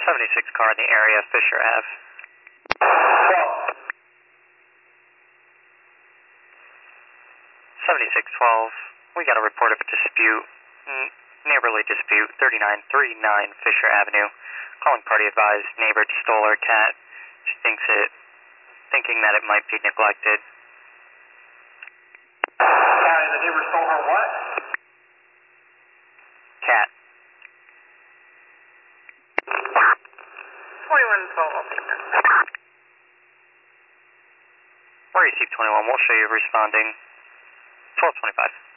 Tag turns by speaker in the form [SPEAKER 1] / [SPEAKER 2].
[SPEAKER 1] 76 car in the area, Fisher Ave. 7612, we got a report of a dispute, neighborly dispute, 3939 Fisher Avenue. Calling party advised neighbor stole her cat. She thinking that it might be neglected.
[SPEAKER 2] The neighbor stole her what?
[SPEAKER 1] Cat.
[SPEAKER 3] 2112, I'll take that.
[SPEAKER 1] We received 21, we'll show you responding 1225.